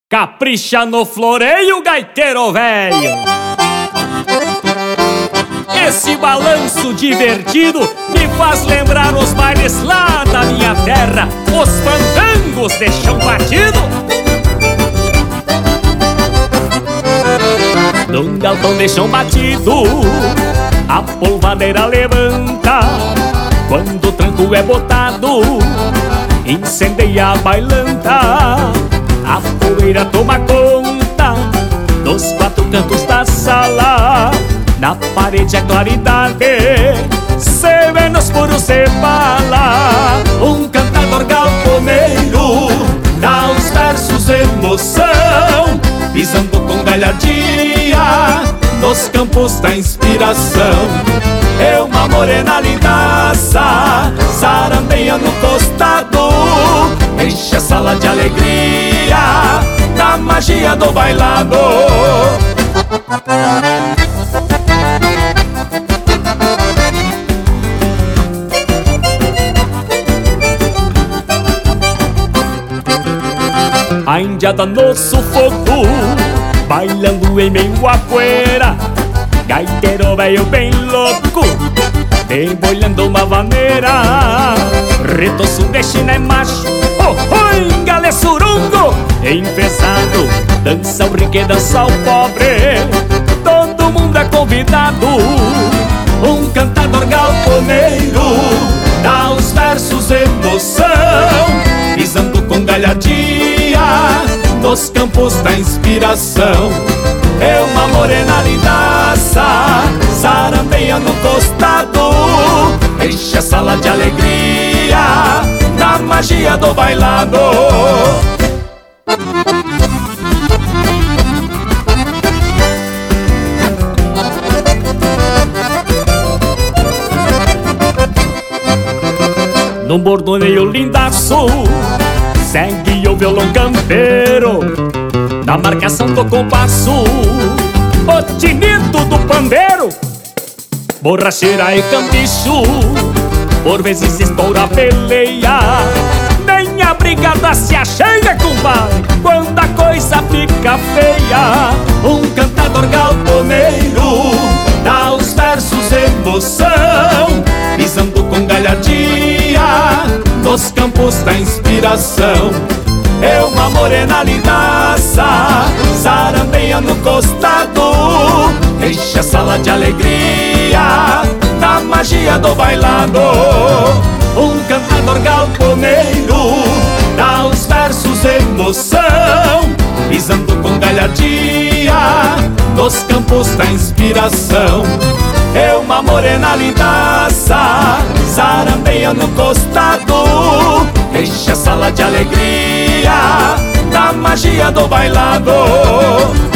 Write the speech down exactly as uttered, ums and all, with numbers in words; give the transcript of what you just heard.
Capricha no floreio, gaiteiro velho. Esse balanço divertido me faz lembrar os bailes lá da minha terra, os fandangos de chão batido. Num galpão de chão batido, a polvadeira levanta. Quando o tranco é botado, incendeia a bailanta. A poeira toma conta dos quatro cantos da sala. Na parede a claridade se vê nos furos de bala. Um cantador galponeiro dá os versos emoção, pisando com galhardia nos campos da inspiração. É uma morena lindaça, sarambeia no costado, enche a sala de alegria da magia do bailado. A indiada no sufoco, bailando em meio à poeira. Gaiteiro velho bem louco, embolhando uma vaneira. Retoço de china é macho, oh, oh, galé surungo enfesado, dança o rico e dança o pobre, todo mundo é convidado. Um cantador galponeiro dá os versos emoção, pisando com galhardia nos campos da inspiração. É uma morena lindaça, sarambeia no costado, enche a sala de alegria da magia do bailado. Num bordoneio lindaço, segue o violão campeiro, na marcação do compasso, o tinido do pandeiro. Borracheira e cambicho, por vezes estoura a peleia. Nem a brigada se acheia, compadre, quando a coisa fica feia. Um cantador galponeiro dá os versos emoção, pisando com galhardia nos campos da inspiração. É uma morena lindaça, sarambeia no costado, enche a sala de alegria da magia do bailado. Um cantador galponeiro dá os versos emoção, pisando com galhardia nos campos da inspiração. É uma morena lindaça, sarambeia no costado, enche a sala de alegria da magia do bailado.